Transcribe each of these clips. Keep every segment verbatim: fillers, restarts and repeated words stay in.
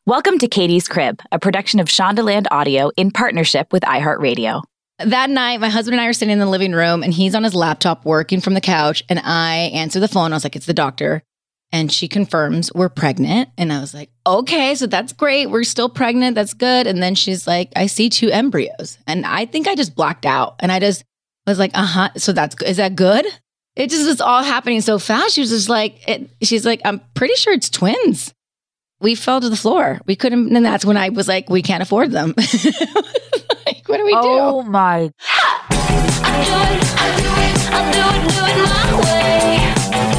Welcome to Katie's Crib, a production of Shondaland Audio in partnership with iHeartRadio. That night, my husband and I are sitting in the living room, and he's on his laptop working from the couch, and I answer the phone. I was like, it's the doctor. And she confirms we're pregnant. And I was like, okay, so that's great. We're still pregnant. That's good. And then she's like, I see two embryos. And I think I just blacked out. And I just was like, uh-huh. So that's, is that good? It just was all happening so fast. She was just like, it, she's like, I'm pretty sure it's twins. We fell to the floor. We couldn't, and that's when I was like, we can't afford them. Like, what do we do? Oh my. I'll do it, I'll do it, I'll do it, do it my way.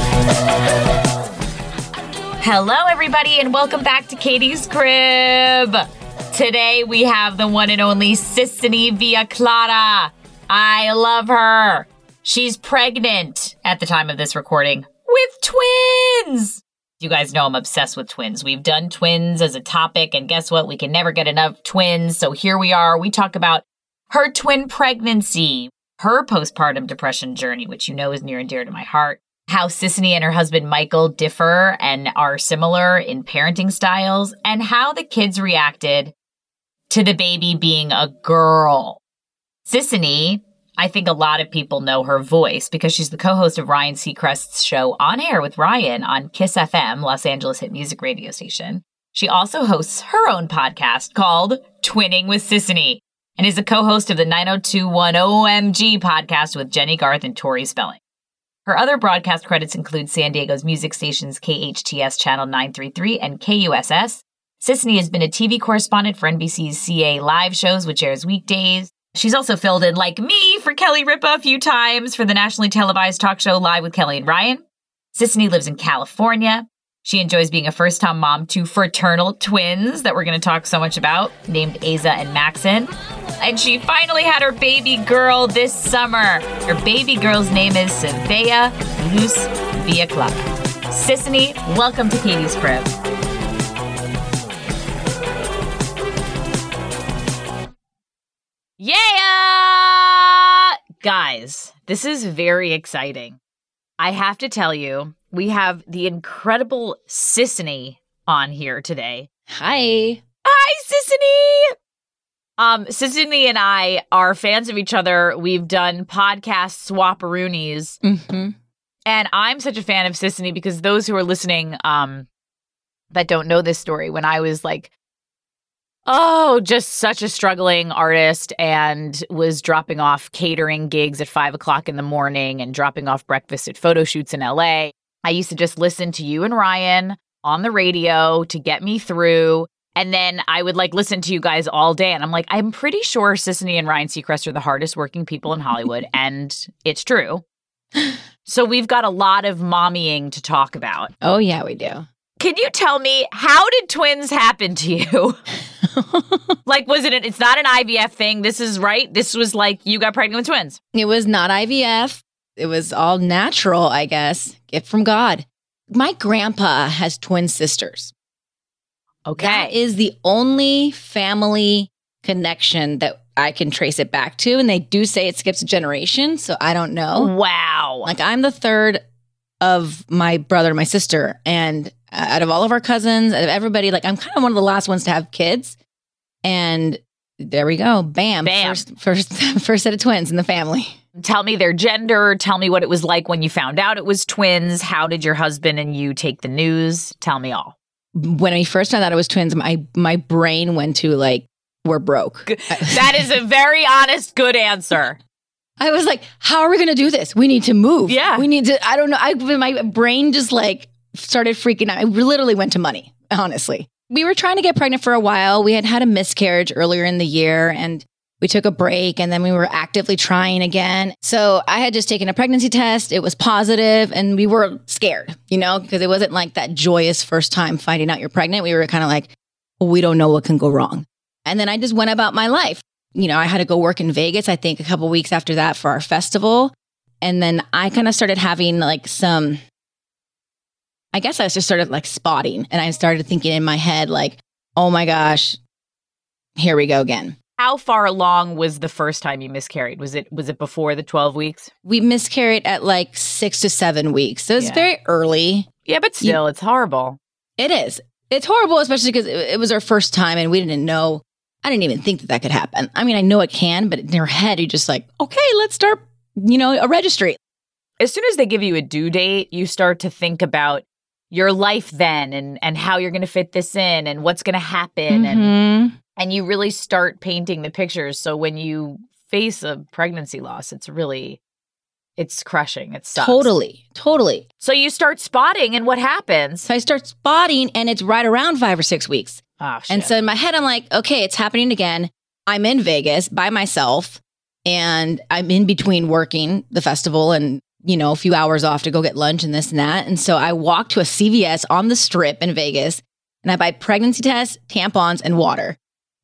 Hello, everybody, and welcome back to Katie's Crib. Today, we have the one and only Sisanie Villa Clara. I love her. She's pregnant at the time of this recording with twins. You guys know I'm obsessed with twins. We've done twins as a topic, and guess what? We can never get enough twins. So here we are. We talk about her twin pregnancy, her postpartum depression journey, which you know is near and dear to my heart, how Sisanie and her husband Michael differ and are similar in parenting styles, and how the kids reacted to the baby being a girl. Sisanie, I think a lot of people know her voice because she's the co-host of Ryan Seacrest's show On Air with Ryan on Kiss F M, Los Angeles hit music radio station. She also hosts her own podcast called Twinning with Sisanie and is a co-host of the nine oh two one O M G podcast with Jenny Garth and Tori Spelling. Her other broadcast credits include San Diego's music stations K H T S Channel nine thirty-three and K U S S. Sisanie has been a T V correspondent for N B C's C A live shows, which airs weekdays. She's also filled in, like me, for Kelly Ripa a few times for the nationally televised talk show Live with Kelly and Ryan. Sisanie lives in California. She enjoys being a first-time mom to fraternal twins that we're going to talk so much about, named Aza and Maxon. And she finally had her baby girl this summer. Her baby girl's name is Savea Luz Villa Clara. Sisanie, welcome to Katie's Crib. Yeah! Guys, this is very exciting. I have to tell you, we have the incredible Sisanie on here today. Hi. Hi, Sisanie! Um, Sisanie and I are fans of each other. We've done podcast swap-a-roonies. Mm-hmm. And I'm such a fan of Sisanie because those who are listening um, that don't know this story, when I was like, oh, just such a struggling artist and was dropping off catering gigs at five o'clock in the morning and dropping off breakfast at photo shoots in L A. I used to just listen to you and Ryan on the radio to get me through. And then I would like listen to you guys all day. And I'm like, I'm pretty sure Sisanie and Ryan Seacrest are the hardest working people in Hollywood. And it's true. So we've got a lot of mommying to talk about. Oh, yeah, we do. Can you tell me, how did twins happen to you? Like, was it, an, it's not an I V F thing. This is right. This was like, you got pregnant with twins. It was not I V F. It was all natural, I guess. Gift from God. My grandpa has twin sisters. Okay. That is the only family connection that I can trace it back to. And they do say it skips a generation. So I don't know. Wow. Like, I'm the third of my brother and my sister. And out of all of our cousins, out of everybody, like, I'm kind of one of the last ones to have kids. And there we go. Bam. Bam. First, first, first set of twins in the family. Tell me their gender. Tell me what it was like when you found out it was twins. How did your husband and you take the news? Tell me all. When I first found out it was twins, my, my brain went to like, we're broke. That is a very honest, good answer. I was like, how are we going to do this? We need to move. Yeah. We need to, I don't know. I, my brain just like started freaking out. I literally went to money, honestly. We were trying to get pregnant for a while. We had had a miscarriage earlier in the year and we took a break and then we were actively trying again. So I had just taken a pregnancy test. It was positive and we were scared, you know, because it wasn't like that joyous first time finding out you're pregnant. We were kind of like, well, we don't know what can go wrong. And then I just went about my life. You know, I had to go work in Vegas, I think a couple weeks after that for our festival. And then I kind of started having like some, I guess I was just sort of like spotting. And I started thinking in my head, like, oh my gosh, here we go again. How far along was the first time you miscarried? Was it was it before the twelve weeks? We miscarried at like six to seven weeks. So it's Yeah. very early. Yeah, but still, you, it's horrible. It is. It It's horrible, especially because it, it was our first time and we didn't know. I didn't even think that that could happen. I mean, I know it can, but in your head, you're just like, okay, let's start, you know, a registry. As soon as they give you a due date, you start to think about your life then and, and how you're going to fit this in and what's going to happen. Mm-hmm. And, and you really start painting the pictures. So when you face a pregnancy loss, it's really, it's crushing. It sucks. Totally, totally. So you start spotting and what happens? So I start spotting and it's right around five or six weeks. Oh, shit. And so in my head, I'm like, okay, it's happening again. I'm in Vegas by myself and I'm in between working the festival and, you know, a few hours off to go get lunch and this and that. And so I walk to a C V S on the Strip in Vegas and I buy pregnancy tests, tampons, and water.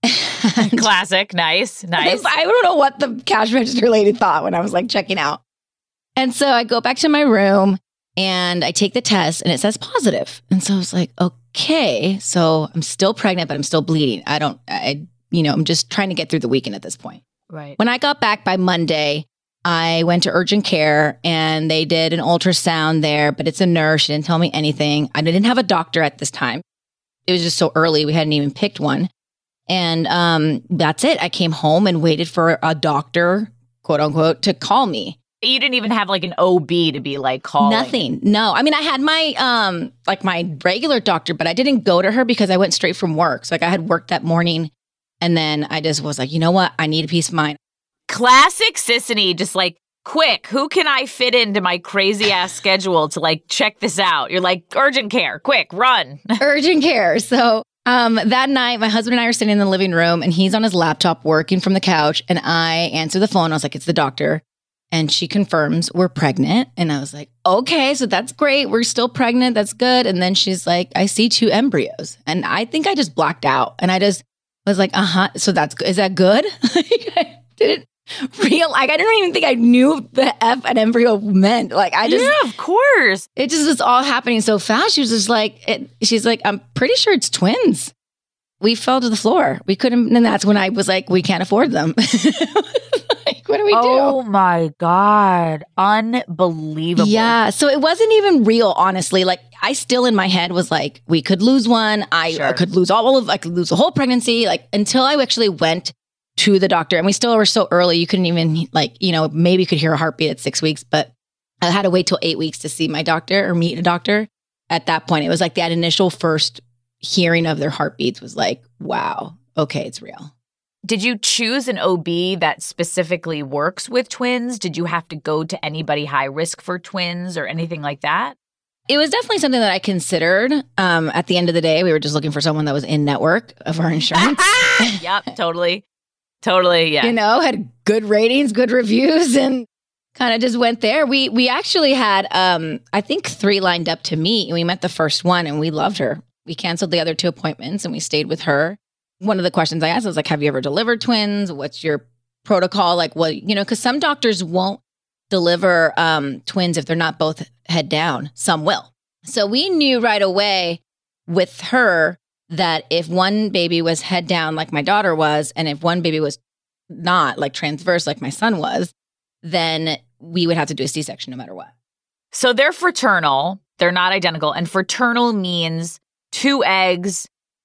And Classic. Nice. Nice. I don't know what the cash register lady thought when I was like checking out. And so I go back to my room and I take the test and it says positive. And so I was like, okay, so I'm still pregnant, but I'm still bleeding. I don't, I, you know, I'm just trying to get through the weekend at this point. Right. When I got back by Monday, I went to urgent care and they did an ultrasound there, but it's a nurse. She didn't tell me anything. I didn't have a doctor at this time. It was just so early. We hadn't even picked one. And um, that's it. I came home and waited for a doctor, quote unquote, to call me. You didn't even have like an O B to be like calling. Nothing. No. I mean, I had my um like my regular doctor, but I didn't go to her because I went straight from work. So like I had work that morning and then I just was like, you know what? I need a peace of mind. Classic Sissany, just like, quick, who can I fit into my crazy ass schedule to like check this out? You're like, urgent care, quick, run. Urgent care. So um that night, my husband and I are sitting in the living room and he's on his laptop working from the couch and I answer the phone. I was like, it's the doctor. And she confirms we're pregnant. And I was like, okay, so that's great. We're still pregnant. That's good. And then she's like, I see two embryos. And I think I just blacked out. And I just was like, uh-huh. So that's good. Is that good? Like, I didn't real, like, I didn't even think I knew the F an embryo meant. Like, I just, yeah, of course. It just was all happening so fast. She was just like, it, she's like, I'm pretty sure it's twins. We fell to the floor. We couldn't, and that's when I was like, we can't afford them. Like, what do we do? Oh my God. Unbelievable. Yeah. So it wasn't even real, honestly. Like, I still in my head was like, we could lose one. I, Sure. I could lose all of, I could lose the whole pregnancy. Like, until I actually went to the doctor. And we still were so early, you couldn't even, like, you know, maybe you could hear a heartbeat at six weeks, but I had to wait till eight weeks to see my doctor or meet a doctor. At that point, it was like that initial first hearing of their heartbeats was like, wow, okay, it's real. Did you choose an O B that specifically works with twins? Did you have to go to anybody high risk for twins or anything like that? It was definitely something that I considered. Um, at the end of the day, we were just looking for someone that was in network of our insurance. Yep, totally. Totally, yeah. You know, had good ratings, good reviews, and kind of just went there. We we actually had, um, I think, three lined up to meet. And we met the first one and we loved her. We canceled the other two appointments and we stayed with her. One of the questions I asked was like, have you ever delivered twins? What's your protocol? Like, what, you know, because some doctors won't deliver um, twins if they're not both head down. Some will. So we knew right away with her that if one baby was head down like my daughter was, and if one baby was not, like transverse like my son was, then we would have to do a C-section no matter what. So they're fraternal. They're not identical. And fraternal means two eggs,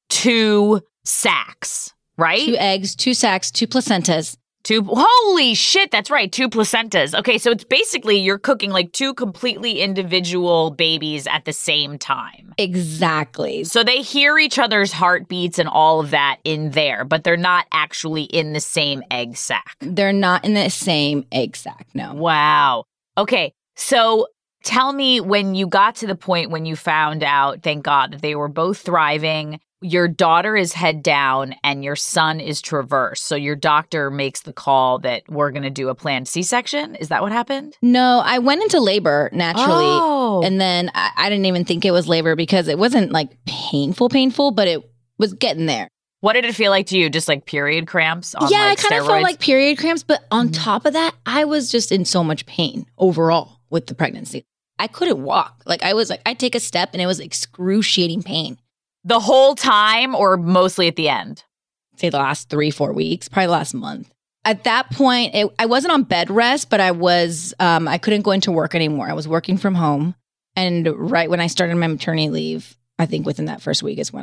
two sacs, right? Two eggs, two sacs, two placentas. Two, holy shit, that's right, two placentas. Okay, so it's basically you're cooking like two completely individual babies at the same time. Exactly. So they hear each other's heartbeats and all of that in there, but they're not actually in the same egg sac. They're not in the same egg sac, no. Wow. Okay, so tell me when you got to the point when you found out, thank God, that they were both thriving. Your daughter is head down and your son is transverse. So your doctor makes the call that we're going to do a planned C-section. Is that what happened? No, I went into labor naturally. Oh. And then I, I didn't even think it was labor because it wasn't like painful, painful, but it was getting there. What did it feel like to you? Just like period cramps on yeah, like I kind steroids? of felt like period cramps. But on Mhm. top of that, I was just in so much pain overall with the pregnancy. I couldn't walk. Like I was like, I'd take a step and it was excruciating pain. The whole time or mostly at the end? Say the last three, four weeks, probably the last month. At that point, it, I wasn't on bed rest, but I was, um, I couldn't go into work anymore. I was working from home. And right when I started my maternity leave, I think within that first week is when I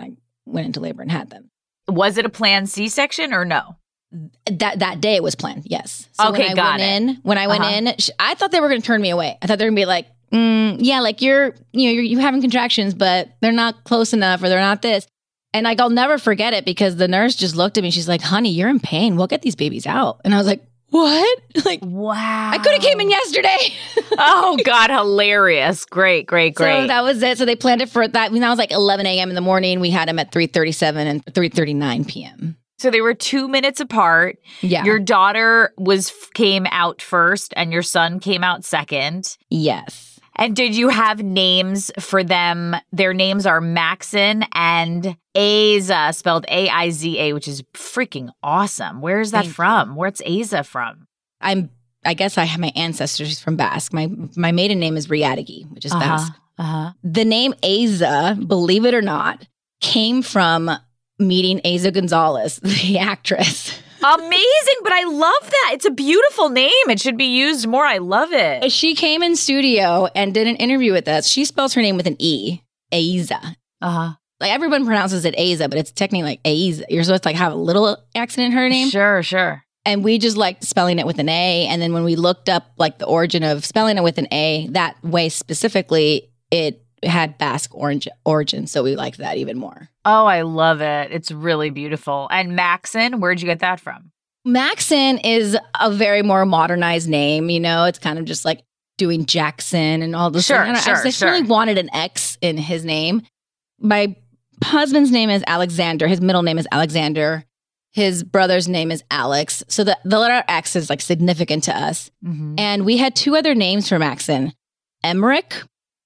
went into labor and had them. Was it a planned C-section or no? That that day it was planned, yes. So Okay, when I got went it. in, when I went Uh-huh. in, sh- I thought they were going to turn me away. I thought they were going to be like, mm, yeah, like you're, you know, you're you having contractions, but they're not close enough or they're not this. And like, I'll never forget it because the nurse just looked at me. She's like, honey, you're in pain. We'll get these babies out. And I was like, what? Like, Wow. I could have came in yesterday. Oh, God, hilarious. Great, great, great. So that was it. So they planned it for that. I mean, that was like eleven a.m. in the morning. We had them at three thirty-seven and three thirty-nine p.m. So they were two minutes apart. Yeah. Your daughter was came out first and your son came out second. Yes. And did you have names for them? Their names are Maxon and Aza, spelled A I Z A, which is freaking awesome. Where's that Thank from? Where's Aza from? I'm, I guess I have my ancestors from Basque. My my maiden name is Riadigi, which is Uh-huh. Basque. Uh-huh. The name Aza, believe it or not, came from meeting Aza Gonzalez, the actress. Amazing, but I love that. It's a beautiful name. It should be used more. I love it. She came in studio and did an interview with us. She spells her name with an E, Aza. Uh-huh. Like everyone pronounces it Aza, but it's technically like Aza. You're supposed to like have a little accent in her name. Sure, sure. And we just liked spelling it with an A. And then when we looked up like the origin of spelling it with an A, that way specifically, it had Basque orange origin. So we liked that even more. Oh, I love it. It's really beautiful. And Maxon, where'd you get that from? Maxon is a very more modernized name. You know, it's kind of just like doing Jackson and all this. Sure, I, sure, I just sure. really wanted an X in his name. My husband's name is Alexander. His middle name is Alexander. His brother's name is Alex. So the, the letter X is like significant to us. Mm-hmm. And we had two other names for Maxon, Emmerich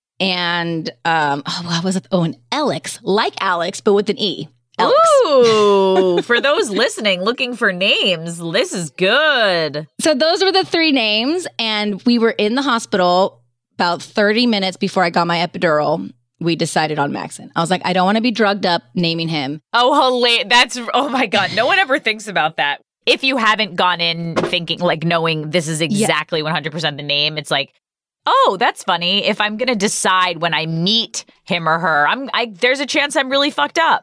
and, um, oh, what was it? Oh, and Alex, like Alex, but with an E. Alex. Ooh, for those listening, looking for names, this is good. So those were the three names. And we were in the hospital about thirty minutes before I got my epidural. We decided on Maxon. I was like, I don't want to be drugged up naming him. Oh, hilarious. That's, oh my God. No one ever thinks about that. If you haven't gone in thinking, like knowing this is exactly one hundred percent the name, it's like, oh, that's funny. If I'm going to decide when I meet him or her, I'm, I, there's a chance I'm really fucked up.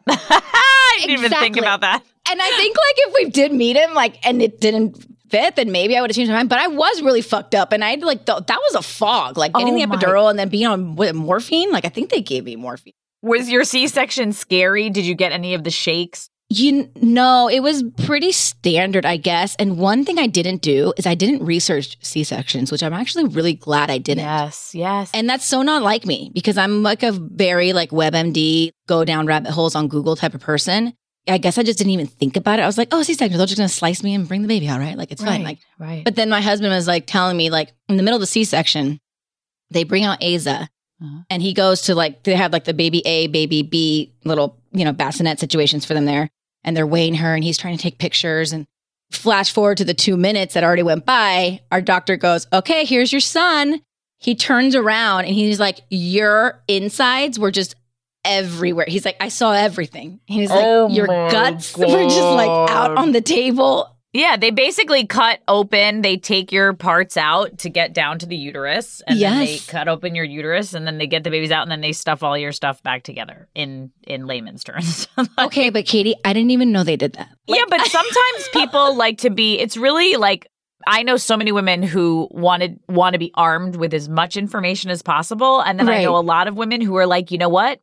I didn't even think Exactly. about that. And I think like if we did meet him, like, and it didn't fit, then maybe I would have changed my mind. But I was really fucked up. And I like, th- that was a fog, like getting Oh the my- epidural and then being on what, morphine. Like, I think they gave me morphine. Was your C-section scary? Did you get any of the shakes? You know, it was pretty standard, I guess. And one thing I didn't do is I didn't research C-sections, which I'm actually really glad I didn't. Yes, yes. And that's so not like me because I'm like a very like WebMD, go down rabbit holes on Google type of person. I guess I just didn't even think about it. I was like, oh, C-section, they're just going to slice me and bring the baby out, right? Like, it's right, fine. Like, right. but then my husband was like telling me, like, in the middle of the C-section, they bring out Aza Uh-huh. and he goes to like, they have like the baby A, baby B little, you know, bassinet situations for them there. And they're weighing her and he's trying to take pictures. And flash forward to the two minutes that already went by. Our doctor goes, okay, here's your son. He turns around and he's like, your insides were just everywhere. He's like, I saw everything. He's like, Oh your my guts were just like out God. on the table. Yeah, they basically cut open, they take your parts out to get down to the uterus, and then they Yes. cut open your uterus, and then they get the babies out, and then they stuff all your stuff back together in in layman's terms. Okay, but Katie, I didn't even know they did that. Yeah, but sometimes people like to be, it's really like, I know so many women who wanted want to be armed with as much information as possible, and then I Right. know a lot of women who are like, you know what?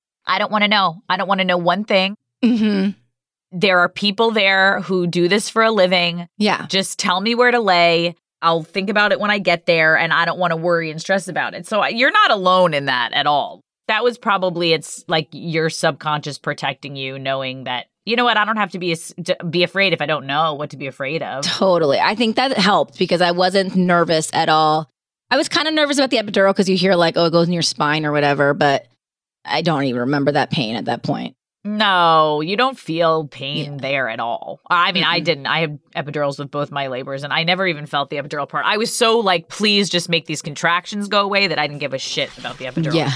I don't want to know. I don't want to know one thing. Mm-hmm. There are people there who do this for a living. Yeah. Just tell me where to lay. I'll think about it when I get there, and I don't want to worry and stress about it. So I- you're not alone in that at all. That was probably, it's like your subconscious protecting you, knowing that, you know what, I don't have to be as- to be afraid if I don't know what to be afraid of. Totally. I think that helped because I wasn't nervous at all. I was kind of nervous about the epidural because you hear like, oh, it goes in your spine or whatever, but I don't even remember that pain at that point. No, you don't feel pain Yeah. there at all. I mean, I Mm-mm. didn't. I had epidurals with both my labors, and I never even felt the epidural part. I was so like, please just make these contractions go away that I didn't give a shit about the epidural. Yeah.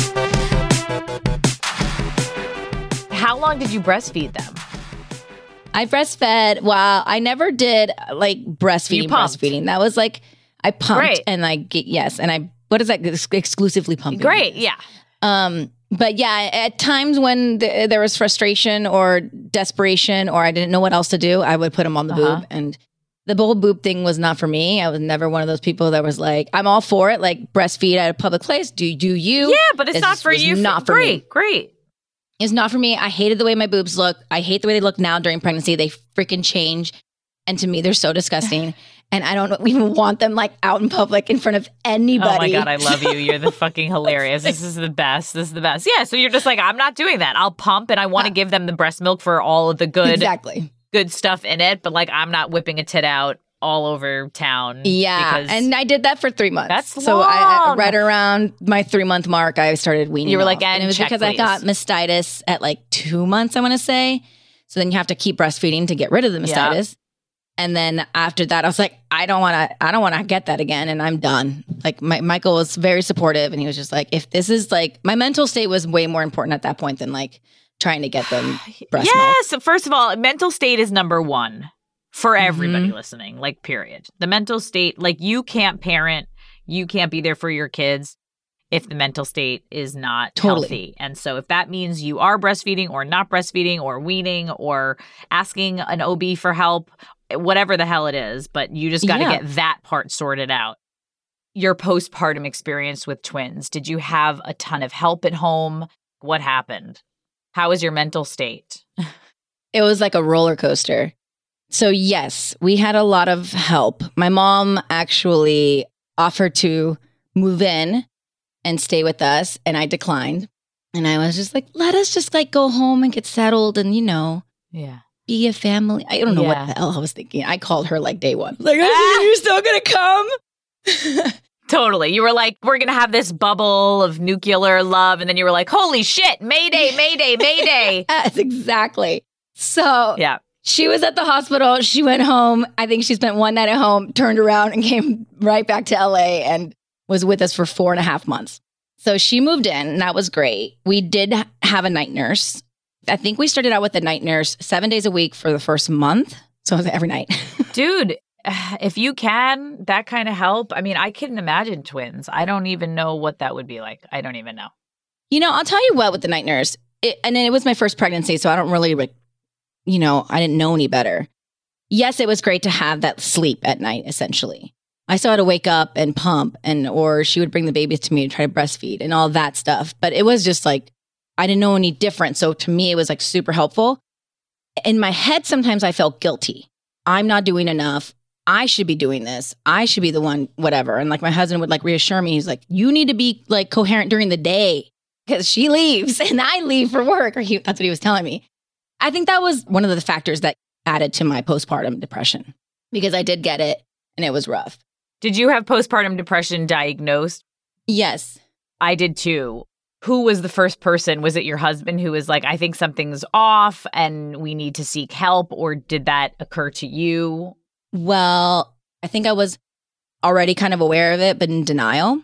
How long did you breastfeed them? I breastfed. Well, I never did uh, like breastfeeding, You pumped. breastfeeding. That was like, I pumped Great. and like, yes. And I, what is that? Ex- exclusively pumping. Great. Yeah. Um, but yeah, at times when th- there was frustration or desperation or I didn't know what else to do, I would put them on the Uh-huh. boob. And the whole boob thing was not for me. I was never one of those people that was like, I'm all for it. Like breastfeed at a public place. Do do you? Yeah, but it's It not just for was you. Not for great, me. great. It's not for me. I hated the way my boobs look. I hate the way they look now during pregnancy. They freaking change. And to me, they're so disgusting. And I don't even want them like out in public in front of anybody. Oh my God, I love you. You're the fucking hilarious. This is the best. This is the best. Yeah, so you're just like, I'm not doing that. I'll pump and I want to give them the breast milk for all of the good, Exactly. good stuff in it. But like, I'm not whipping a tit out all over town. Yeah. because And I did that for three months. That's So I, I- long. right around my three month mark, I started weaning. You were like, off. and "And it was check, because I please." got mastitis at like two months, I want to say. So then you have to keep breastfeeding to get rid of the Yeah. mastitis. And then after that, I was like, I don't want to, I don't want to get that again. And I'm done. Like my, Michael was very supportive and he was just like, if this is like, my mental state was way more important at that point than like trying to get them breast milk. Yes. First of all, mental state is number one for everybody Mhm. listening, like, period. The mental state, like, you can't parent, you can't be there for your kids if the mental state is not Totally. healthy. And so if that means you are breastfeeding or not breastfeeding or weaning or asking an O B for help, whatever the hell it is, but you just got to Yeah. get that part sorted out. Your postpartum experience with twins, did you have a ton of help at home? What happened? How was your mental state? It was like a roller coaster. So yes, we had a lot of help. My mom actually offered to move in and stay with us, and I declined. And I was just like, let us just like go home and get settled and, you know, Yeah. be a family. I don't know Yeah. what the hell I was thinking. I called her like day one. Like, "Oh, you're still going to come? Totally. You were like, we're going to have this bubble of nuclear love. And then you were like, holy shit, Mayday, Mayday, Mayday. Yes, exactly. So Yeah. she was at the hospital. She went home. I think she spent one night at home, turned around and came right back to L A and was with us for four and a half months. So she moved in and that was great. We did ha- have a night nurse. I think we started out with a night nurse seven days a week for the first month. So it was every night. Dude, if you can, that kind of help. I mean, I couldn't imagine twins. I don't even know what that would be like. I don't even know. You know, I'll tell you what with the night nurse, it, and it was my first pregnancy, so I don't really, like, you know, I didn't know any better. Yes, it was great to have that sleep at night, essentially. I still had to wake up and pump, and or she would bring the baby to me to try to breastfeed and all that stuff. But it was just like, I didn't know any different. So to me, it was like super helpful. In my head, sometimes I felt guilty. I'm not doing enough. I should be doing this. I should be the one, whatever. And like my husband would like reassure me. He's like, you need to be like coherent during the day because she leaves and I leave for work. Or he, that's what he was telling me. I think that was one of the factors that added to my postpartum depression because I did get it and it was rough. Did you have postpartum depression diagnosed? Yes. I did too. Who was the first person? Was it your husband who was like, I think something's off and we need to seek help? Or did that occur to you? Well, I think I was already kind of aware of it, but in denial.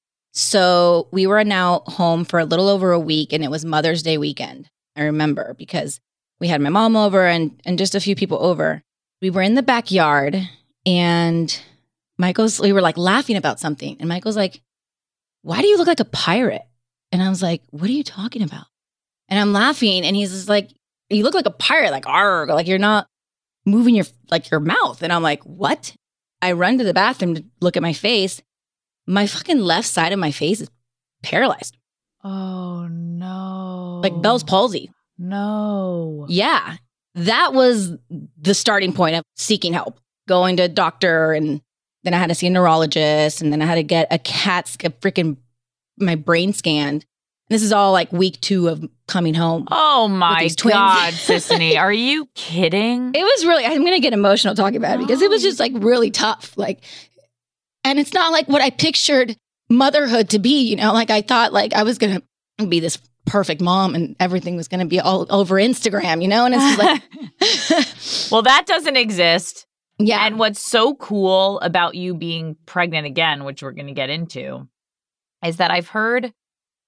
So we were now home for a little over a week and it was Mother's Day weekend. I remember because we had my mom over and, and just a few people over. We were in the backyard and Michael's, we were like laughing about something. And Michael's like, why do you look like a pirate? And I was like, what are you talking about? And I'm laughing and he's just like, you look like a pirate, like, arg, like you're not moving your, like your mouth. And I'm like, what? I run to the bathroom to look at my face. My fucking left side of my face is paralyzed, Oh, no. like Bell's palsy. No. Yeah. That was the starting point of seeking help, going to a doctor. And then I had to see a neurologist. And then I had to get a CAT scan, freaking my brain scanned. And this is all like week two of coming home. Oh, my these twins. God, Sissany. Are you kidding? It was really, I'm going to get emotional talking about it because it was just like really tough. Like, and it's not like what I pictured motherhood to be, you know, like I thought like I was going to be this perfect mom and everything was going to be all over Instagram, you know? And it's just like, Well, that doesn't exist. yeah. And what's so cool about you being pregnant again, which we're going to get into, is that I've heard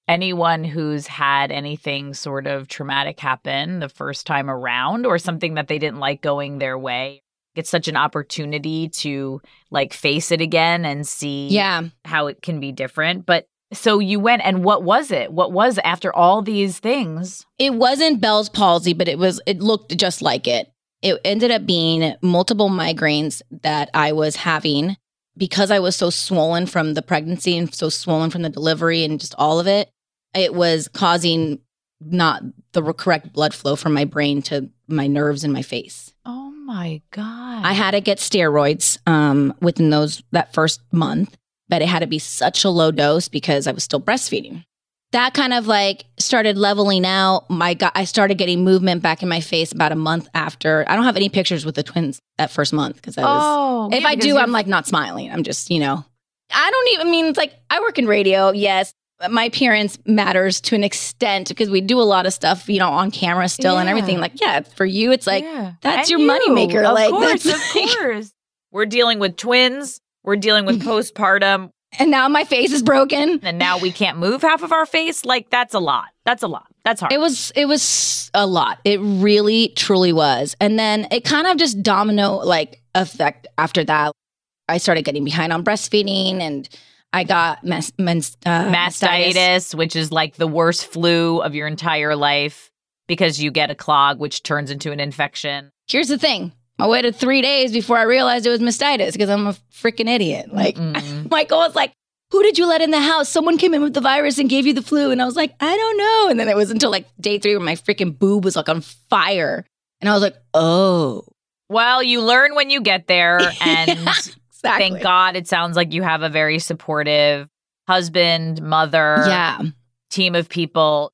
anyone who's had anything sort of traumatic happen the first time around or something that they didn't like going their way, it's such an opportunity to like face it again and see Yeah. how it can be different. But so you went, and what was it? What was after all these things? It wasn't Bell's palsy, but it was, it looked just like it. It ended up being multiple migraines that I was having because I was so swollen from the pregnancy and so swollen from the delivery and just all of it. It was causing not the correct blood flow from my brain to my nerves and my face. Oh my God. I had to get steroids um, within those that first month, but it had to be such a low dose because I was still breastfeeding. That kind of like started leveling out. My God, I started getting movement back in my face about a month after. I don't have any pictures with the twins that first month because I was. Oh, if yeah, I because do, you're- I'm like not smiling. I'm just, you know, I don't even I mean it's like I work in radio. Yes, my appearance matters to an extent because we do a lot of stuff, you know, on camera still and Yeah. everything. Like, yeah, for you, it's like Yeah. that's And your moneymaker. Of Like, course, that's of like- course. We're dealing with twins. We're dealing with postpartum. and now my face is broken. And now we can't move half of our face. Like, that's a lot. That's a lot. That's hard. It was it was a lot. It really truly was. And then it kind of just domino like effect after that. I started getting behind on breastfeeding and I got mes- mens- uh, mastitis. Mastitis, which is like the worst flu of your entire life because you get a clog, which turns into an infection. Here's the thing. I waited three days before I realized it was mastitis because I'm a freaking idiot. Like Mm-mm. Michael was like, who did you let in the house? Someone came in with the virus and gave you the flu. And I was like, I don't know. And then it was until like day three where my freaking boob was like on fire. And I was like, oh. Well, you learn when you get there. And Exactly. thank God it sounds like you have a very supportive husband, mother, Yeah. team of people.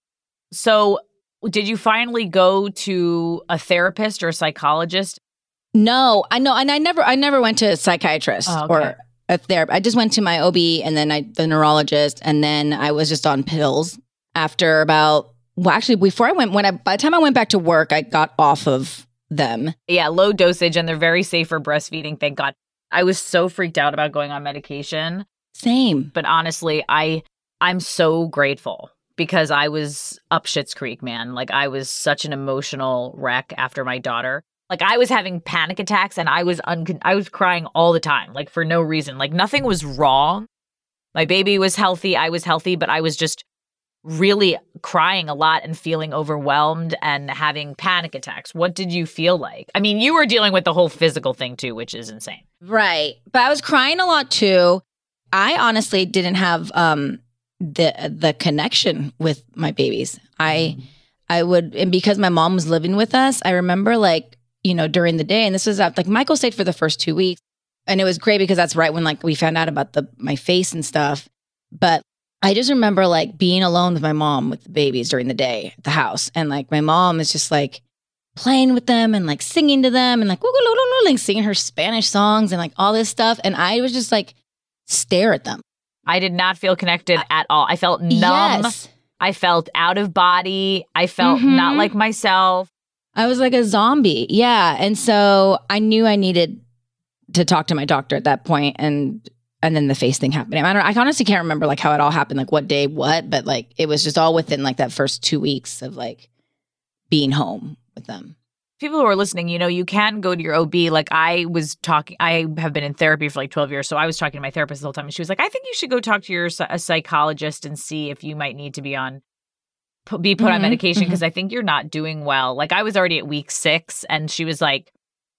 So did you finally go to a therapist or a psychologist? No, I know. And I never, I never went to a psychiatrist Oh, okay. or a therapist. I just went to my O B and then I, the neurologist. And then I was just on pills after about, well, actually before I went, when I, by the time I went back to work, I got off of them. Yeah, low dosage, and they're very safe for breastfeeding, thank God. I was so freaked out about going on medication. Same. But honestly, I I'm so grateful because I was up Schitt's Creek, man. Like I was such an emotional wreck after my daughter. Like I was having panic attacks and I was un- I was crying all the time, like for no reason. Like nothing was wrong. My baby was healthy, I was healthy, but I was just really crying a lot and feeling overwhelmed and having panic attacks. What did you feel like? I mean, you were dealing with the whole physical thing too, which is insane. Right. But I was crying a lot too. I honestly didn't have um the the connection with my babies. I I would, and because my mom was living with us, I remember like, you know, during the day, and this was at, like Michael stayed for the first two weeks. And it was great because that's right when like we found out about the my face and stuff. But I just remember like being alone with my mom with the babies during the day at the house. And like my mom is just like playing with them and like singing to them and like, like singing her Spanish songs and like all this stuff. And I was just like stare at them. I did not feel connected at all. I felt numb. Yes. I felt out of body. I felt Mhm. not like myself. I was like a zombie. Yeah. And so I knew I needed to talk to my doctor at that point, and and then the face thing happened. I don't I honestly can't remember like how it all happened, like what day, what, but like it was just all within like that first two weeks of like being home with them. People who are listening, you know, you can go to your O B. Like I was talking, I have been in therapy for like twelve years. So I was talking to my therapist the whole time. And she was like, I think you should go talk to your a psychologist and see if you might need to be on, pu- be put on Mhm, medication. mhm. Cause I think you're not doing well. Like I was already at week six and she was like,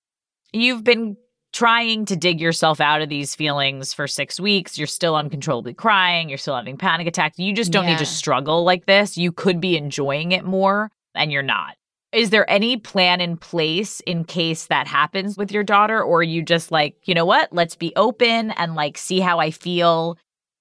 you've been trying to dig yourself out of these feelings for six weeks. You're still uncontrollably crying. You're still having panic attacks. You just don't need to Yeah. struggle like this. You could be enjoying it more and you're not. Is there any plan in place in case that happens with your daughter? Or are you just like, you know what, let's be open and like see how I feel?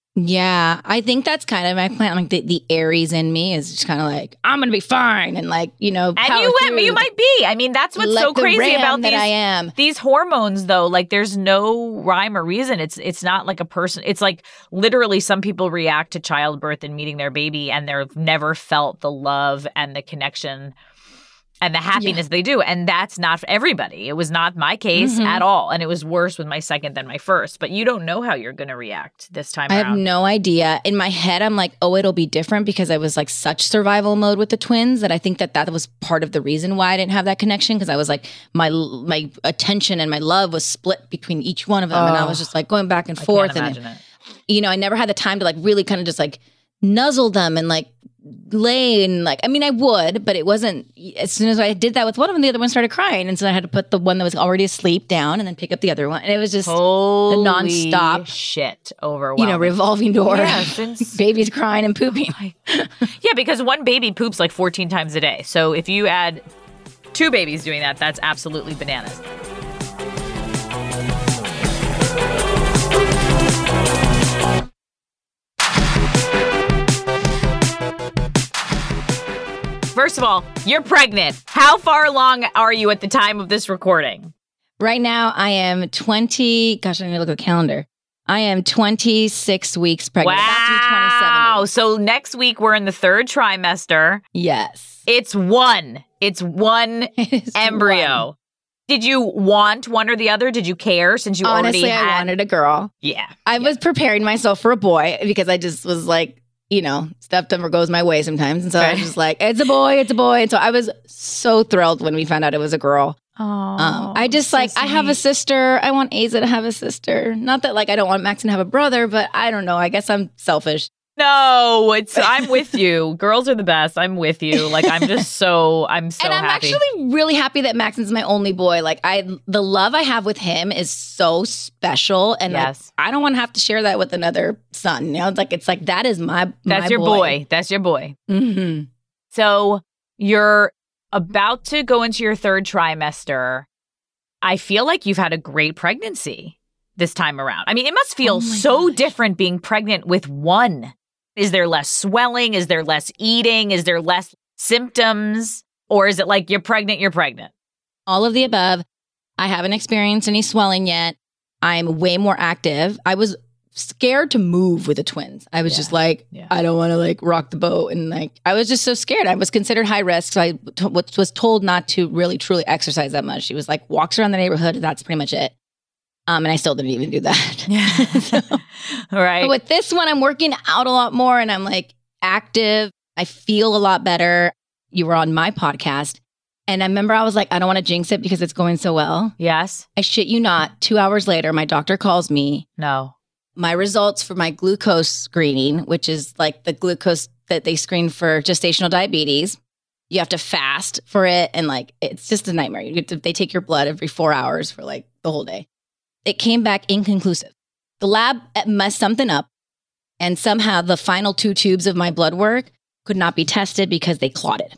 Yeah, I think that's kind of my plan. Like the, the Aries in me is just kind of like, I'm gonna be fine, and like, you know, And power you went, through you might be. I mean, that's what's like so the crazy ram about that these I am. these hormones though. Like there's no rhyme or reason. It's it's not like a person. It's like literally some people react to childbirth and meeting their baby and they've never felt the love and the connection and the happiness they do. And that's not for everybody. It was not my case mm-hmm. at all. And it was worse with my second than my first. But you don't know how you're going to react this time I around. have no idea. In my head, I'm like, oh, it'll be different because I was like such survival mode with the twins that I think that that was part of the reason why I didn't have that connection, because I was like, my my attention and my love was split between each one of them. Oh, and I was just like going back and I forth. Can't imagine and, it. You know, I never had the time to like really kind of just like nuzzle them and like lay and like, I mean, I would, but it wasn't, as soon as I did that with one of them, the other one started crying. And so I had to put the one that was already asleep down and then pick up the other one. And it was just Holy a nonstop shit overwhelming. You know, revolving door. Yeah, since babies crying and pooping. Oh yeah, because one baby poops like fourteen times a day. So if you add two babies doing that, that's absolutely bananas. First of all, you're pregnant. How far along are you at the time of this recording? Right now, I am twenty. Gosh, I need to look at the calendar. I am twenty-six weeks pregnant. Wow. About to be twenty-seven weeks. So next week, we're in the third trimester. Yes. It's one. It's one It embryo. one. Did you want one or the other? Did you care since you Honestly, already had? I wanted a girl. Yeah. I yeah. was preparing myself for a boy because I just was like, you know, stuff never goes my way sometimes. And so I was just like, it's a boy, it's a boy. And so I was so thrilled when we found out it was a girl. Oh, um, I just so like, sweet. I have a sister. I want Aza to have a sister. Not that like I don't want Max to have a brother, but I don't know. I guess I'm selfish. No, it's I'm with you. Girls are the best. I'm with you. Like I'm just so I'm so and I'm happy. actually really happy that Max is my only boy. Like I, the love I have with him is so special, and yes. like, I don't want to have to share that with another son. You know, it's like it's like that is my that's my your boy. boy. That's your boy. Mm-hmm. So you're about to go into your third trimester. I feel like you've had a great pregnancy this time around. I mean, it must feel Oh my so gosh. different being pregnant with one. Is there less swelling? Is there less eating? Is there less symptoms? Or is it like you're pregnant, you're pregnant? All of the above. I haven't experienced any swelling yet. I'm way more active. I was scared to move with the twins. I was Yeah. just like, Yeah. I don't want to like rock the boat. And like, I was just so scared. I was considered high risk. So I t- was told not to really truly exercise that much. She was like, walks around the neighborhood. That's pretty much it. Um, and I still didn't even do that. Yeah. So, All right. but with this one, I'm working out a lot more and I'm like active. I feel a lot better. You were on my podcast. And I remember I was like, I don't want to jinx it because it's going so well. Yes. I shit you not. Two hours later, my doctor calls me. No. My results for my glucose screening, which is like the glucose that they screen for gestational diabetes. You have to fast for it. And like, it's just a nightmare. You get to, they take your blood every four hours for like the whole day. It came back inconclusive. The lab messed something up. And somehow the final two tubes of my blood work could not be tested because they clotted.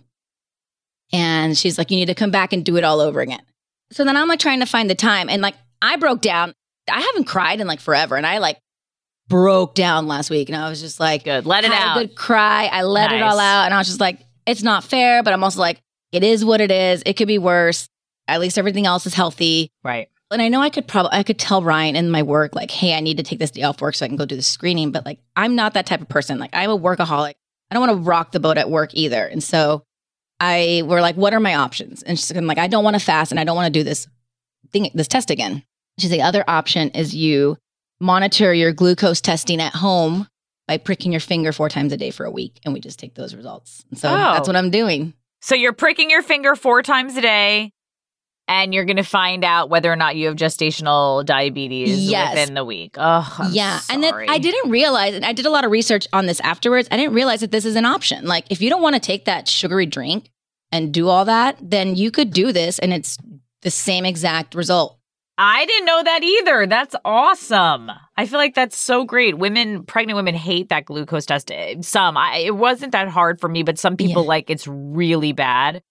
And she's like, you need to come back and do it all over again. So then I'm like trying to find the time. And like, I broke down. I haven't cried in like forever. And I like broke down last week. And I was just like, Good. Let it had out. a good cry. I let it Nice. all out. And I was just like, it's not fair. But I'm also like, it is what it is. It could be worse. At least everything else is healthy. Right. And I know I could probably, I could tell Ryan in my work, like, hey, I need to take this day off work so I can go do the screening. But like, I'm not that type of person. Like, I'm a workaholic. I don't want to rock the boat at work either. And so I were like, what are my options? And she's like, I don't want to fast and I don't want to do this thing, this test again. She's like, the other option is you monitor your glucose testing at home by pricking your finger four times a day for a week. And we just take those results. And so Oh. that's what I'm doing. So you're pricking your finger four times a day, and you're going to find out whether or not you have gestational diabetes Yes. within the week. Oh, I'm yeah. And then sorry. I didn't realize, and I did a lot of research on this afterwards. I didn't realize that this is an option. Like, if you don't want to take that sugary drink and do all that, then you could do this and it's the same exact result. I didn't know that either. That's awesome. I feel like that's so great. Women, pregnant women hate that glucose test. Some, I, it wasn't that hard for me, but some people Yeah. like it's really bad.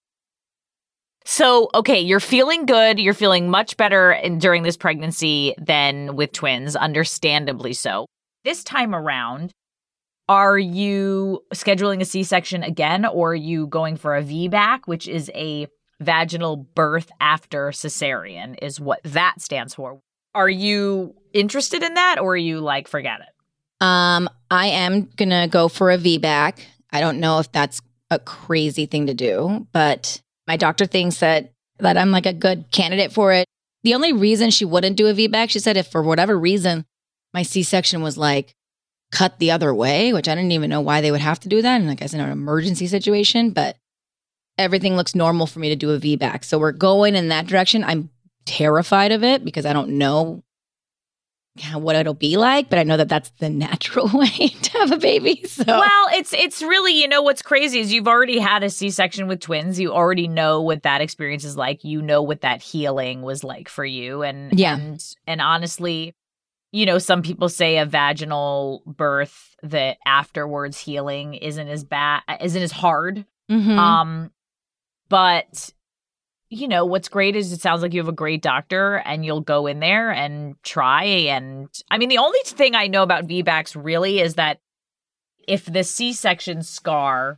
So, okay, you're feeling good. You're feeling much better in, during this pregnancy than with twins, understandably so. This time around, are you scheduling a C-section again, or are you going for a V BAC, which is a vaginal birth after cesarean, is what that stands for. Are you interested in that, or are you like, forget it? Um, I am going to go for a V BAC. I don't know if that's a crazy thing to do, but My doctor thinks that that I'm like a good candidate for it. The only reason she wouldn't do a V BAC, she said, if for whatever reason my C-section was like cut the other way, which I didn't even know why they would have to do that. And like I said, in an emergency situation, but everything looks normal for me to do a V BAC. So we're going in that direction. I'm terrified of it because I don't know what it'll be like, but I know that that's the natural way to have a baby. So Well, it's it's really, you know, what's crazy is you've already had a C-section with twins. You already know what that experience is like. You know what that healing was like for you. And Yeah. and, and honestly, you know, some people say a vaginal birth, that afterwards healing isn't as bad, isn't as hard. Mhm. Um, but you know, what's great is it sounds like you have a great doctor and you'll go in there and try. And I mean, the only thing I know about V BACs really is that if the C-section scar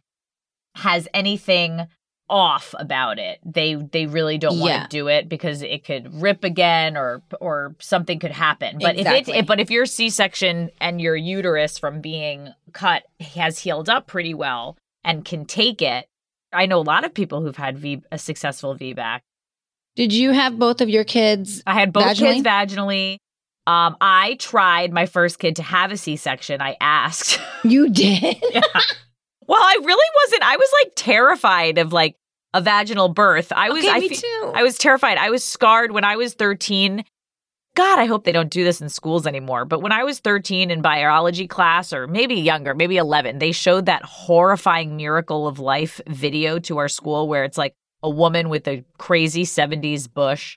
has anything off about it, they they really don't want Yeah. to do it because it could rip again or or something could happen. But if Exactly. it but if your C-section and your uterus from being cut has healed up pretty well and can take it, I know a lot of people who've had v, a successful V BAC. Did you have both of your kids? I had both Vaginally? kids vaginally. Um, I tried my first kid to have a C-section. I asked. You did? Yeah. Well, I really wasn't. I was like terrified of like a vaginal birth. I was. Okay, I me fe- too. I was terrified. I was scarred when I was thirteen. God, I hope they don't do this in schools anymore. But when I was thirteen in biology class, or maybe younger, maybe eleven, they showed that horrifying Miracle of Life video to our school where it's like a woman with a crazy seventies bush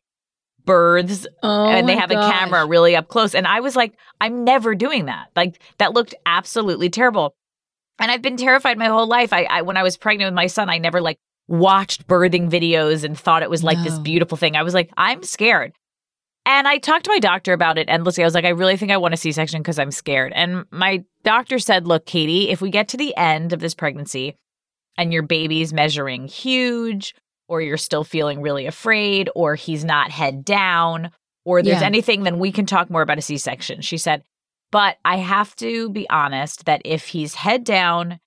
births Oh, and they my have gosh. a camera really up close. And I was like, I'm never doing that. Like that looked absolutely terrible. And I've been terrified my whole life. I, I when I was pregnant with my son, I never like watched birthing videos and thought it was like this No. beautiful thing. I was like, I'm scared. And I talked to my doctor about it endlessly. I was like, I really think I want a C-section because I'm scared. And my doctor said, look, Katie, if we get to the end of this pregnancy and your baby's measuring huge, or you're still feeling really afraid, or he's not head down, or there's Yeah. anything, then we can talk more about a C-section. She said, but I have to be honest that if he's head down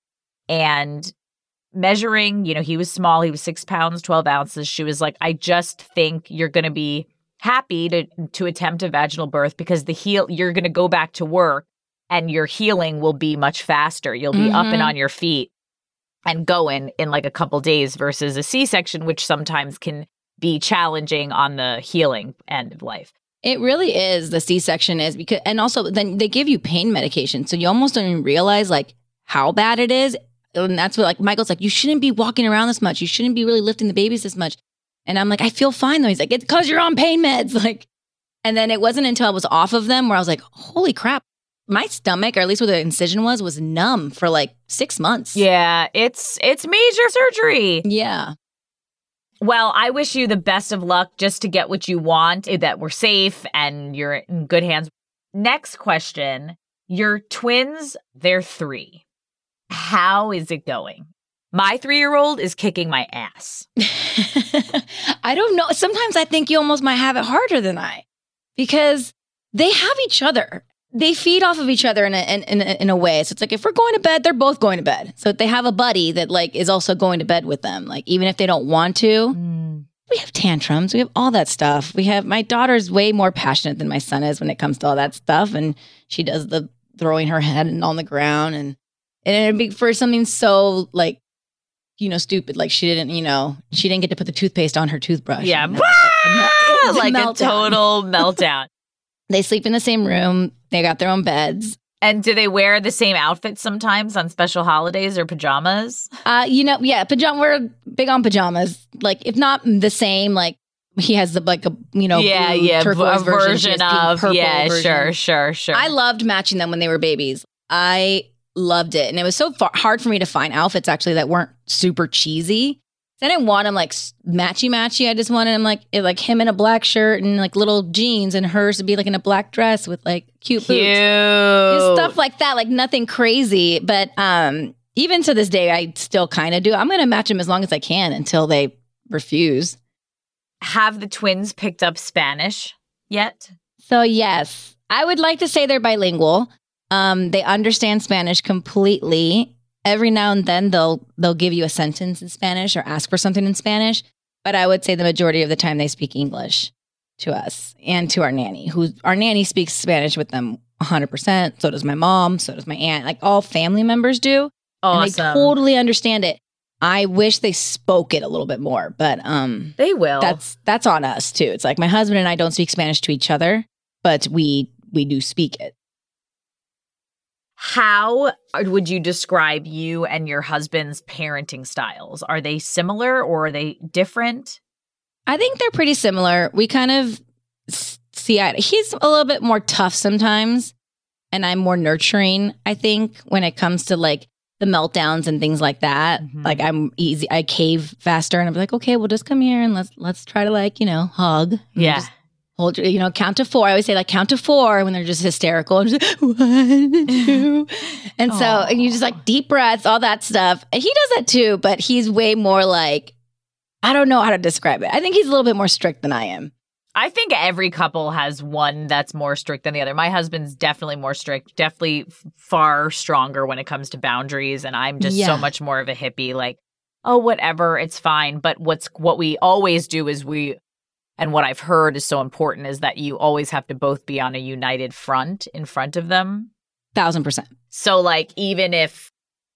and measuring, you know, he was small, he was six pounds, twelve ounces. She was like, I just think you're going to be happy to to attempt a vaginal birth because the heal you're going to go back to work and your healing will be much faster. You'll be up and Mhm. on your feet and going in like a couple days versus a C-section, which sometimes can be challenging on the healing end of life. It really is. The C-section is because, and also then they give you pain medication. So you almost don't even realize like how bad it is. And that's what like Michael's like, you shouldn't be walking around this much. You shouldn't be really lifting the babies this much. And I'm like, I feel fine though. He's like, it's because you're on pain meds. Like, and then it wasn't until I was off of them where I was like, holy crap. My stomach, or at least where the incision was, was numb for like six months. Yeah, it's it's major surgery. Yeah. Well, I wish you the best of luck just to get what you want, eh, that we're safe and you're in good hands. Next question. Your twins, they're three. How is it going? My three-year-old is kicking my ass. I don't know. Sometimes I think you almost might have it harder than I because they have each other. They feed off of each other in a, in, in, a, in a way. So it's like if we're going to bed, they're both going to bed. So they have a buddy that like is also going to bed with them. Like even if they don't want to, we have tantrums. We have all that stuff. We have my daughter's way more passionate than my son is when it comes to all that stuff. And she does the throwing her head on the ground and, and it'd be for something so like, you know, stupid. Like she didn't, you know, she didn't get to put the toothpaste on her toothbrush. Yeah. And that was a Like a meltdown. total meltdown. They sleep in the same room. They got their own beds. And do they wear the same outfits sometimes on special holidays or pajamas? Uh, you know, yeah, pajama. We're big on pajamas. Like, if not the same, like he has the like a you know, yeah, blue, yeah, turquoise a version, she version has pink, of purple yeah, version. sure, sure, sure. I loved matching them when they were babies. I loved it, and it was so far, hard for me to find outfits actually that weren't super cheesy. I didn't want him like matchy matchy. I just wanted him like it, like him in a black shirt and like little jeans, and hers to be like in a black dress with like cute, Cute boots. Just stuff like that, like nothing crazy. But um, even to this day, I still kind of do. I'm going to match them as long as I can until they refuse. Have the twins picked up Spanish yet? So yes, I would like to say they're bilingual. Um, they understand Spanish completely. Every now and then they'll they'll give you a sentence in Spanish or ask for something in Spanish. But I would say the majority of the time they speak English to us and to our nanny, who our nanny speaks Spanish with them one hundred percent. So does my mom. So does my aunt. Like all family members do. Awesome. And they totally understand it. I wish they spoke it a little bit more, but um, They will. that's that's on us too. It's like my husband and I don't speak Spanish to each other, but we we do speak it. How would you describe you and your husband's parenting styles? Are they similar or are they different? I think they're pretty similar. We kind of s- see eye- he's a little bit more tough sometimes, and I'm more nurturing, I think, when it comes to like the meltdowns and things like that. Mhm. Like I'm easy, I cave faster, and I'm like, okay, well, just come here and let's let's try to like you know hug. And Yeah. just hold your- you know count to four. I always say like count to four when they're just hysterical and just one, two, and so Aw. and you just like deep breaths, all that stuff. And he does that too, but he's way more like I don't know how to describe it. I think he's a little bit more strict than I am. I think every couple has one that's more strict than the other. My husband's definitely more strict, definitely f- far stronger when it comes to boundaries. And I'm just Yeah. so much more of a hippie, like, oh, whatever, it's fine. But what's what we always do is we, and what I've heard is so important is that you always have to both be on a united front in front of them. Thousand percent. So like, even if,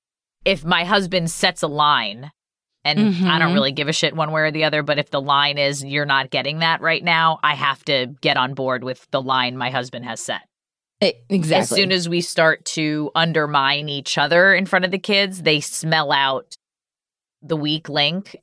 if my husband sets a line, and I don't Mhm. really give a shit one way or the other, but if the line is you're not getting that right now, I have to get on board with the line my husband has set. E- exactly. As soon as we start to undermine each other in front of the kids, they smell out the weak link.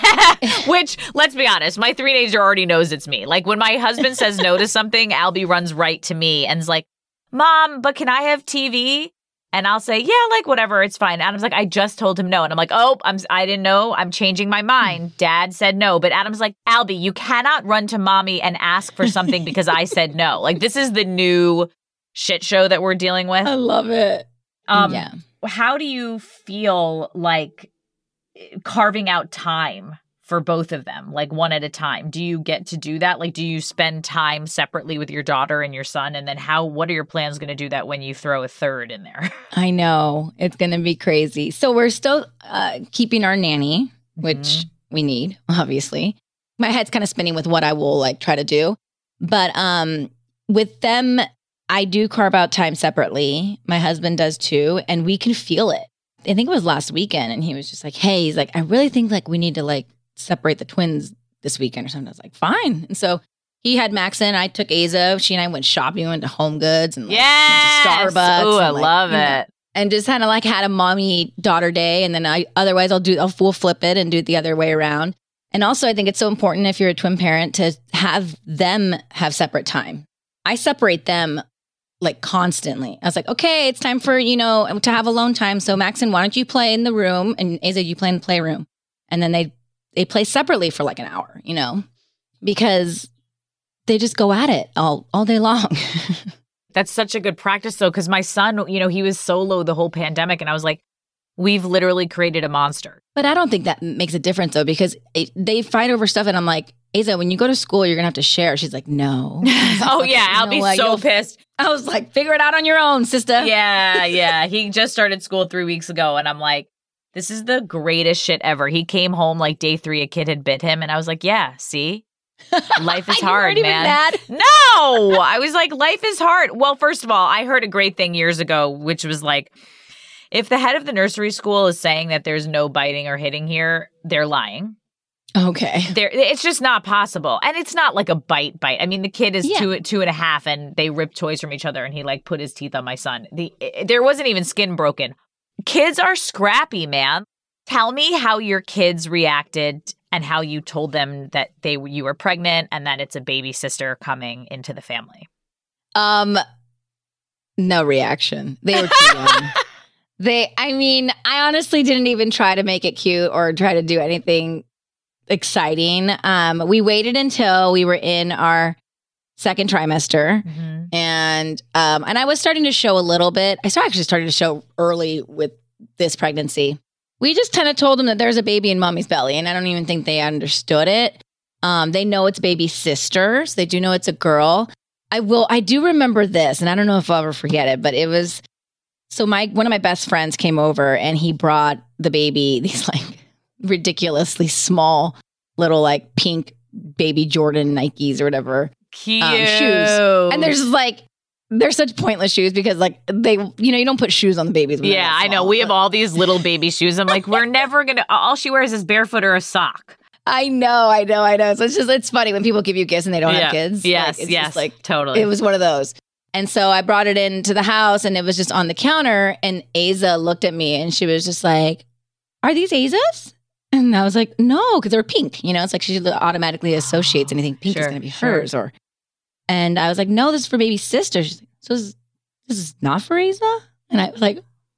Which, let's be honest, my teenager already knows it's me. Like when my husband says no to something, Albie runs right to me and is like, Mom, but can I have T V? And I'll say, yeah, like whatever, it's fine. Adam's like, I just told him no. And I'm like, oh, I'm, I didn't know. I'm changing my mind. Dad said no. But Adam's like, Albie, you cannot run to mommy and ask for something because I said no. Like this is the new shit show that we're dealing with. I love it. Um, yeah. How do you feel like carving out time for both of them, like one at a time? Do you get to do that? Like, do you spend time separately with your daughter and your son? And then how, what are your plans going to do that when you throw a third in there? I know. It's going to be crazy. So we're still uh, keeping our nanny, which Mhm. we need, obviously. My head's kind of spinning with what I will like try to do. But um, with them, I do carve out time separately. My husband does too. And we can feel it. I think it was last weekend. And he was just like, hey, he's like, I really think like we need to like separate the twins this weekend or something. I was like, fine. And so he had Maxon. I took Aza. She and I went shopping, went to Home Goods and like, Yes! went to Starbucks. Ooh, I and, like, love you know, it. and just kind of like had a mommy daughter day. And then I, otherwise I'll do, I'll, we'll flip it and do it the other way around. And also I think it's so important if you're a twin parent to have them have separate time. I separate them like constantly. I was like, okay, it's time for, you know, to have alone time. So Maxon, why don't you play in the room? And Aza, you play in the playroom. And then they, they play separately for like an hour, you know, because they just go at it all, all day long. That's such a good practice though, because my son, you know, he was solo the whole pandemic and I was like, we've literally created a monster. But I don't think that makes a difference though, because it, they fight over stuff. And I'm like, Aza, when you go to school, you're going to have to share. She's like, no. Oh yeah, I'll You know be what? so You'll- pissed. I was like, figure it out on your own, sister. Yeah, yeah. He just started school three weeks ago and I'm like, this is the greatest shit ever. He came home like day three, a kid had bit him. And I was like, yeah, see? Life is You hard, weren't even man. mad? No, I was like, life is hard. Well, first of all, I heard a great thing years ago, which was like, if the head of the nursery school is saying that there's no biting or hitting here, they're lying. Okay. There, it's just not possible. And it's not like a bite bite. I mean, the kid is Yeah. two, two and a half and they rip toys from each other and he like put his teeth on my son. The, it, there wasn't even skin broken. Kids are scrappy, man. Tell me how your kids reacted and how you told them that they you were pregnant and that it's a baby sister coming into the family. Um, no reaction. They were too young. They, I mean, I honestly didn't even try to make it cute or try to do anything exciting. Um, we waited until we were in our second trimester, Mm-hmm. and um, and I was starting to show a little bit. I started actually started to show early with this pregnancy. We just kind of told them that there's a baby in mommy's belly, and I don't even think they understood it. Um, they know it's baby sisters. They do know it's a girl. I will. I do remember this, and I don't know if I'll ever forget it, but it was so my one of my best friends came over, and he brought the baby these like ridiculously small little like pink baby Jordan Nikes or whatever Cute. um, shoes. And there's just like, they're such pointless shoes because like they, you know, you don't put shoes on the babies. When Yeah, I know. small, We but- have all these little baby shoes. I'm like, we're never going to, all she wears is barefoot or a sock. I know, I know, I know. So it's just, it's funny when people give you gifts and they don't Yeah. have kids. Yes, Like, it's yes, just like, totally. it was one of those. And so I brought it into the house and it was just on the counter and Aza looked at me and she was just like, are these Aza's? And I was like, no, because they're pink. You know, it's like she automatically associates anything pink is Sure, going to be sure. hers. Or, and I was like, no, this is for baby sister. She's like, so this is, this is not for Aza? And I was like,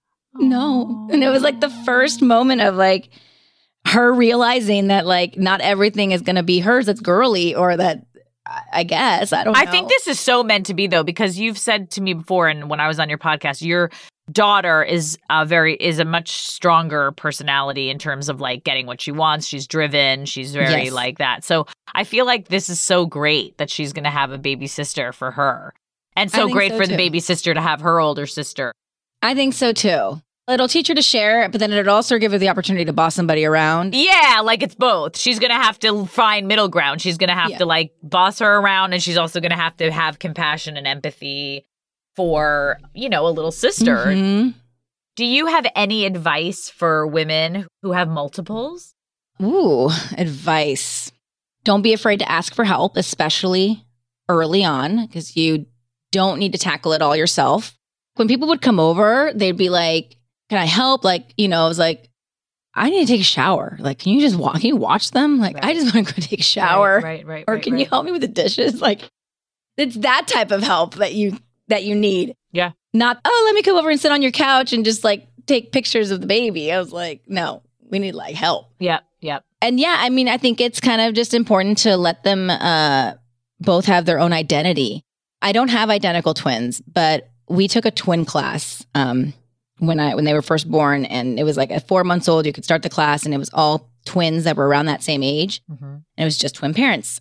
no. And it was like the first moment of like her realizing that like not everything is going to be hers that's girly or that I- I guess. I don't know. I think this is so meant to be though, because you've said to me before, and when I was on your podcast, your daughter is a very is a much stronger personality in terms of like getting what she wants. She's driven. She's very Yes. like that. So I feel like this is so great that she's going to have a baby sister for her, and I so think great so, for the too. baby sister to have her older sister. I think so too. It'll teach her to share, but then it'll also give her the opportunity to boss somebody around. Yeah, like it's both. She's going to have to find middle ground. She's going to have Yeah. to like boss her around, and she's also going to have to have compassion and empathy for, you know, a little sister. Mhm. Do you have any advice for women who have multiples? Ooh, advice. Don't be afraid to ask for help, especially early on, because you don't need to tackle it all yourself. When people would come over, they'd be like, can I help? Like, you know, I was like, I need to take a shower. Like, can you just walk? Can you watch them? Like, I Right. just want to go take a shower. Right, right, right. Or right, can you right. help me with the dishes? Like, it's that type of help that you that you need. Yeah. Not, oh, let me come over and sit on your couch and just like take pictures of the baby. I was like, no, we need like help. Yep, yep. And yeah, I mean, I think it's kind of just important to let them uh, both have their own identity. I don't have identical twins, but we took a twin class um, when I when they were first born, and it was like at four months old, you could start the class, and it was all twins that were around that same age, Mm-hmm. and it was just twin parents.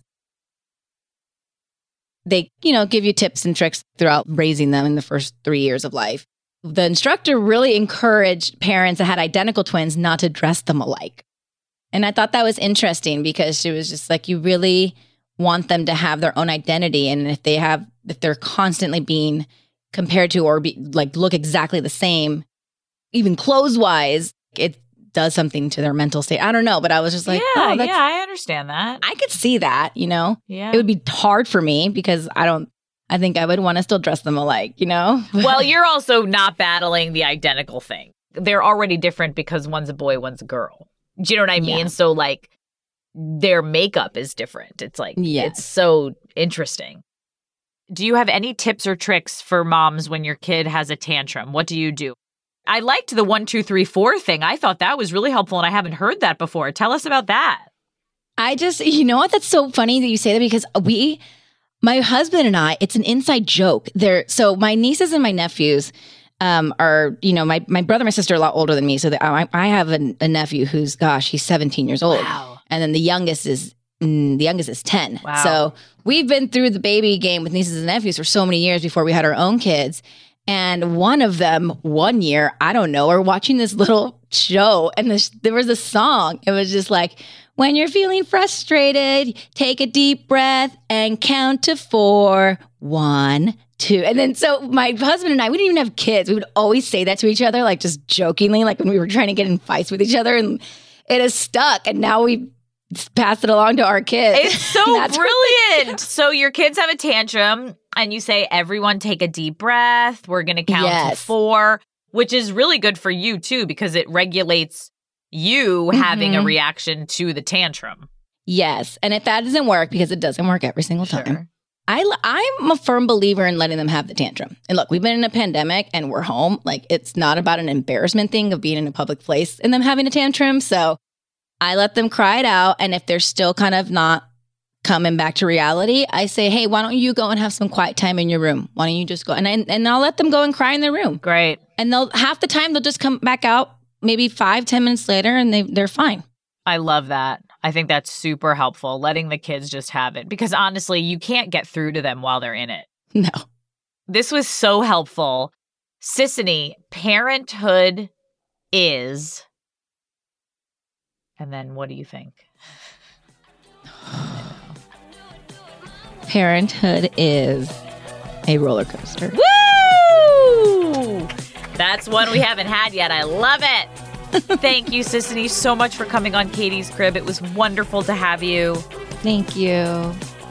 They, you know, give you tips and tricks throughout raising them in the first three years of life. The instructor really encouraged parents that had identical twins not to dress them alike. And I thought that was interesting because she was just like, you really want them to have their own identity. And if they have, if they're constantly being compared to or be like look exactly the same, even clothes wise, it does something to their mental state. I don't know, but I was just like, yeah, oh, that's, yeah, I understand that. I could see that, you know? Yeah. It would be hard for me because I don't, I think I would want to still dress them alike, you know? Well, you're also not battling the identical thing. They're already different because one's a boy, one's a girl. Do you know what I mean? Yeah. So like their makeup is different. It's like, Yes. it's so interesting. Do you have any tips or tricks for moms when your kid has a tantrum? What do you do? I liked the one, two, three, four thing. I thought that was really helpful, and I haven't heard that before. Tell us about that. I just, you know what? That's so funny that you say that because we, my husband and I, it's an inside joke. There, so my nieces and my nephews um, are, you know, my my brother and my sister are a lot older than me. So that I, I have a, a nephew who's, gosh, he's seventeen years old, Wow. and then the youngest is mm, the youngest is ten. Wow. So we've been through the baby game with nieces and nephews for so many years before we had our own kids. And one of them, one year, I don't know, we're watching this little show, and this, there was a song. It was just like, when you're feeling frustrated, take a deep breath and count to four. One, two. And then so my husband and I, we didn't even have kids. We would always say that to each other, like just jokingly, like when we were trying to get in fights with each other. And it has stuck. And now we pass it along to our kids. It's so That's what brilliant. So your kids have a tantrum and you say, everyone take a deep breath. We're going to count to Yes. four, which is really good for you too, because it regulates you having a Mhm. reaction to the tantrum. Yes. And if that doesn't work, because it doesn't work every single time, I, I'm a firm believer in letting them have the tantrum. And look, we've been in a pandemic and we're home. Like, it's not about an embarrassment thing of being in a public place and them having a tantrum. So I let them cry it out. And if they're still kind of not coming back to reality, I say, hey, why don't you go and have some quiet time in your room? Why don't you just go? And, I, and I'll let them go and cry in their room. Great. And they'll half the time they'll just come back out maybe five, ten minutes later and they, they're fine. I love that. I think that's super helpful, letting the kids just have it, because honestly, you can't get through to them while they're in it. No. This was so helpful. Sissany, parenthood is, and then what do you think? Parenthood is a roller coaster. Woo! That's one we haven't had yet. I love it. Thank you, Sissany, so much for coming on Katie's Crib. It was wonderful to have you. Thank you.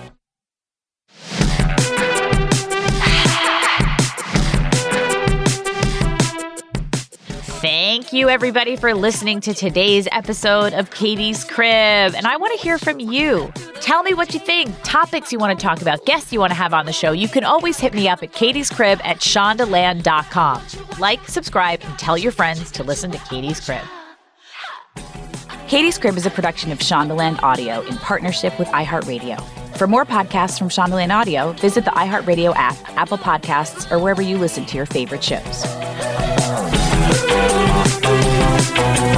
Thank you, everybody, for listening to today's episode of Katie's Crib. And I want to hear from you. Tell me what you think, topics you want to talk about, guests you want to have on the show. You can always hit me up at Katie's Crib at shondaland dot com. Like, subscribe, and tell your friends to listen to Katie's Crib. Katie's Crib is a production of Shondaland Audio in partnership with iHeartRadio. For more podcasts from Shondaland Audio, visit the iHeartRadio app, Apple Podcasts, or wherever you listen to your favorite shows.